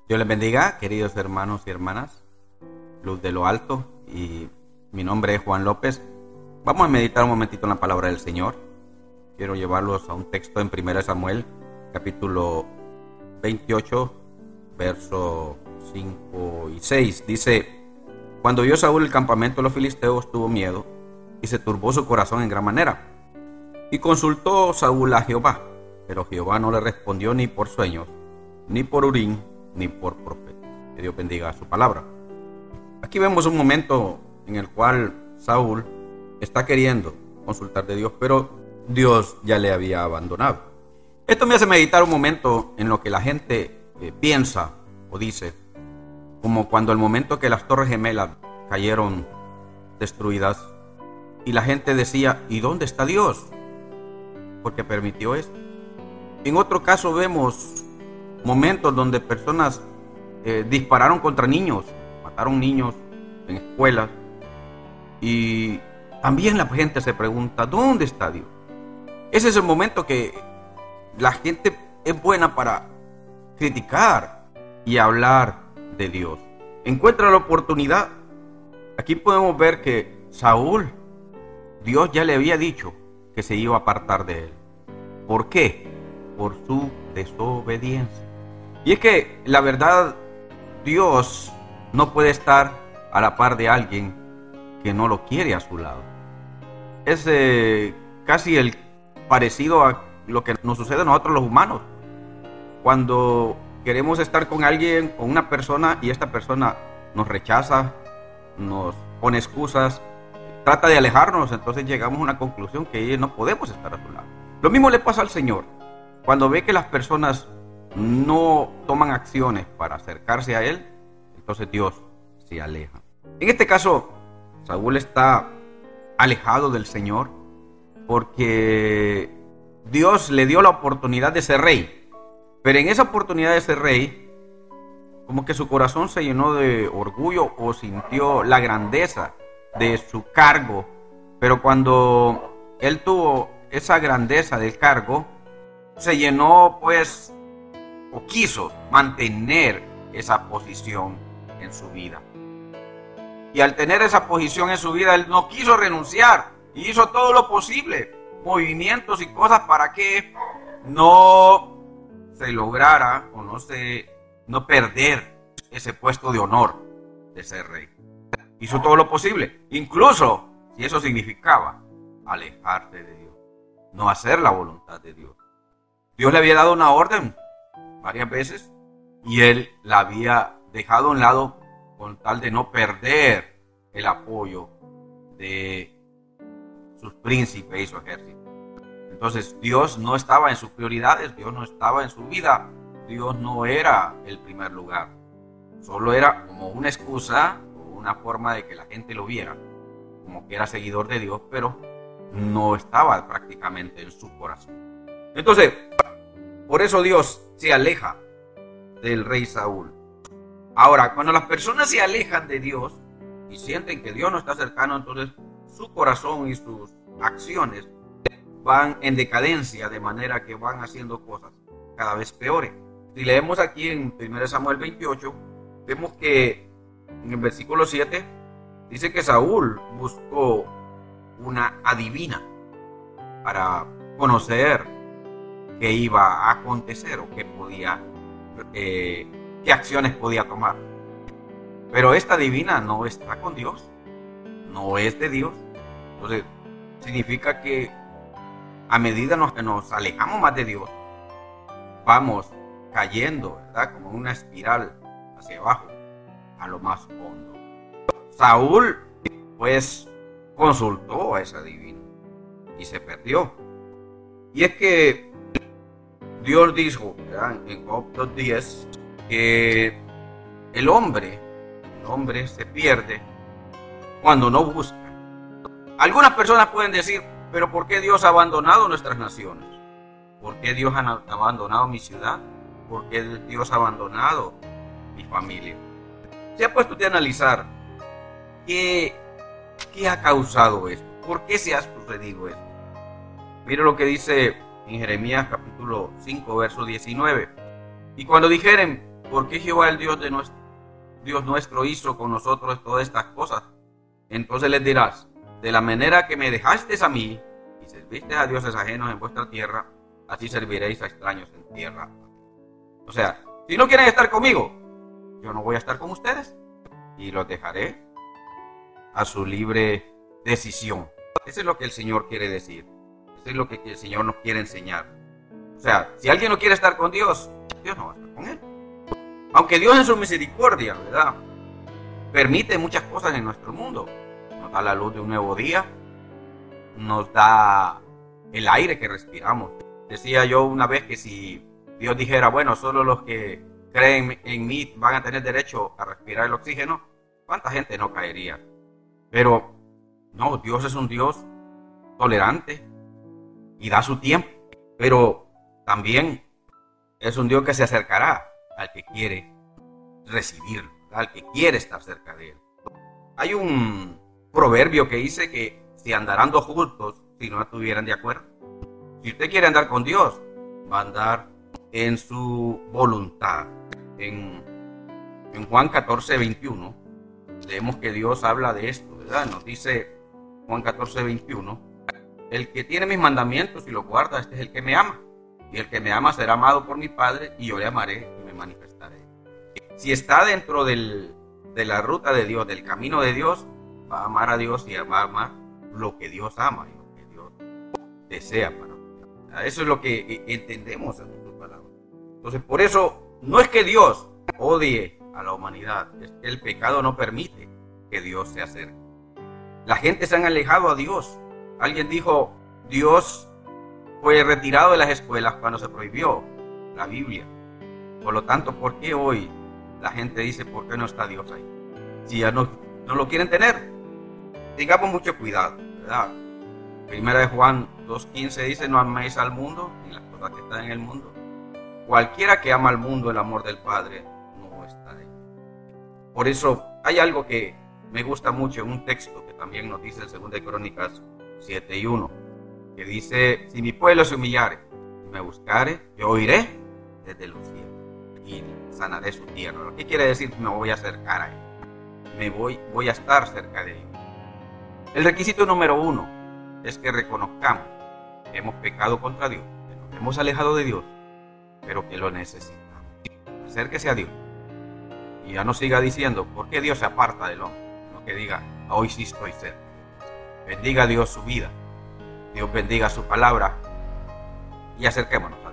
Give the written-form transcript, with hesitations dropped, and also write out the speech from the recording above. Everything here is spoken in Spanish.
Dios les bendiga, queridos hermanos y hermanas, luz de lo alto, y mi nombre es Juan López. Vamos a meditar un momentito en la palabra del Señor. Quiero llevarlos a un texto en 1 Samuel, capítulo 28, versos 5 y 6. Dice: Cuando vio Saúl el campamento de los filisteos, tuvo miedo y se turbó su corazón en gran manera. Y consultó Saúl a Jehová, pero Jehová no le respondió ni por sueños, ni por Urim, ni por profeta. Que Dios bendiga su palabra. Aquí vemos un momento en el cual Saúl está queriendo consultar de Dios, pero Dios ya le había abandonado. Esto me hace meditar un momento en lo que la gente piensa o dice, como cuando el momento que las Torres Gemelas cayeron destruidas y la gente decía: ¿y dónde está Dios? Porque permitió esto. En otro caso vemos momentos donde personas dispararon contra niños, mataron niños en escuelas, y también la gente se pregunta: ¿dónde está Dios? Ese es el momento que la gente es buena para criticar y hablar de Dios. Encuentra la oportunidad. Aquí podemos ver que Saúl, Dios ya le había dicho que se iba a apartar de él. ¿Por qué? Por su desobediencia. Y es que la verdad, Dios no puede estar a la par de alguien que no lo quiere a su lado. Es casi el parecido a lo que nos sucede a nosotros los humanos. Cuando queremos estar con alguien, con una persona, y esta persona nos rechaza, nos pone excusas, trata de alejarnos, entonces llegamos a una conclusión que no podemos estar a su lado. Lo mismo le pasa al Señor. Cuando ve que las personas no toman acciones para acercarse a Él, entonces Dios se aleja. En este caso, Saúl está alejado del Señor porque Dios le dio la oportunidad de ser rey. Pero en esa oportunidad de ser rey, como que su corazón se llenó de orgullo o sintió la grandeza de su cargo. Pero cuando él tuvo esa grandeza del cargo, se llenó pues, o quiso mantener esa posición en su vida. Y al tener esa posición en su vida, él no quiso renunciar y hizo todo lo posible, movimientos y cosas para que no se lograra o no perder ese puesto de honor de ser rey. Hizo todo lo posible, incluso si eso significaba alejarse de Dios, no hacer la voluntad de Dios. Dios le había dado una orden varias veces y él la había dejado a un lado con tal de no perder el apoyo de sus príncipes y su ejército. Entonces Dios no estaba en sus prioridades, Dios no estaba en su vida, Dios no era el primer lugar. Solo era como una excusa o una forma de que la gente lo viera, como que era seguidor de Dios, pero no estaba prácticamente en su corazón. Entonces, por eso Dios se aleja del rey Saúl. Ahora, cuando las personas se alejan de Dios y sienten que Dios no está cercano, entonces su corazón y sus acciones van en decadencia, de manera que van haciendo cosas cada vez peores. Si leemos aquí en 1 Samuel 28, vemos que en el versículo 7 dice que Saúl buscó una adivina para conocer qué iba a acontecer o qué acciones podía tomar. Pero esta adivina no está con Dios, no es de Dios. Entonces significa que a medida que nos alejamos más de Dios, vamos cayendo, ¿verdad? Como una espiral hacia abajo, a lo más hondo. Saúl pues consultó a esa adivina y se perdió. Y es que Dios dijo, ¿verdad?, en Job 2:10, que el hombre se pierde cuando no busca. Algunas personas pueden decir: ¿pero por qué Dios ha abandonado nuestras naciones? ¿Por qué Dios ha abandonado mi ciudad? ¿Por qué Dios ha abandonado mi familia? ¿Se ha puesto usted a analizar qué ha causado esto? ¿Por qué se ha sucedido esto? Mire lo que dice en Jeremías capítulo 5, verso 19. Y cuando dijeren: ¿por qué Jehová el Dios nuestro hizo con nosotros todas estas cosas? Entonces les dirás, de la manera que me dejasteis a mí y serviste a dioses ajenos en vuestra tierra, así serviréis a extraños en tierra. O sea, si no quieren estar conmigo, yo no voy a estar con ustedes y los dejaré a su libre decisión. Eso es lo que el Señor quiere decir. Eso es lo que el Señor nos quiere enseñar. O sea, si alguien no quiere estar con Dios, Dios no va a estar con él. Aunque Dios en su misericordia, ¿verdad?, permite muchas cosas en nuestro mundo. Nos da la luz de un nuevo día, nos da el aire que respiramos. Decía yo una vez que si Dios dijera, bueno, solo los que creen en mí van a tener derecho a respirar el oxígeno, ¿cuánta gente no caería? Pero no, Dios es un Dios tolerante y da su tiempo, pero también es un Dios que se acercará al que quiere recibirlo, al que quiere estar cerca de él. Hay un proverbio que dice que si andarán dos juntos, si no estuvieran de acuerdo. Si usted quiere andar con Dios, va a andar en su voluntad. En Juan 14, 21, leemos que Dios habla de esto, ¿verdad? Nos dice Juan 14, 21, el que tiene mis mandamientos y los guarda, este es el que me ama. Y el que me ama será amado por mi Padre, y yo le amaré y me manifestaré. Si está dentro de la ruta de Dios, del camino de Dios, va a amar a Dios y va a amar lo que Dios ama y lo que Dios desea para nosotros. Eso es lo que entendemos en sus palabras. Entonces, por eso, no es que Dios odie a la humanidad, es que el pecado no permite que Dios se acerque. La gente se han alejado a Dios. Alguien dijo, Dios fue retirado de las escuelas cuando se prohibió la Biblia. Por lo tanto, ¿por qué hoy la gente dice, ¿por qué no está Dios ahí? Si ya no lo quieren tener, tengamos mucho cuidado, ¿verdad? Primera de Juan 2:15 dice, no améis al mundo ni las cosas que están en el mundo. Cualquiera que ama al mundo, el amor del Padre no está ahí. Por eso hay algo que me gusta mucho en un texto que también nos dice en 2 de Crónicas 7:1, que dice, si mi pueblo se humillare y me buscare, yo oiré desde los cielos y sanaré su tierra. ¿Qué quiere decir? Me voy a acercar a él, voy a estar cerca de él. El requisito número 1 es que reconozcamos que hemos pecado contra Dios, que nos hemos alejado de Dios, pero que lo necesitamos. Acérquese a Dios y ya no siga diciendo, ¿por qué Dios se aparta del hombre? No, que diga, hoy sí estoy cerca. Bendiga a Dios su vida, Dios bendiga su palabra y acerquémonos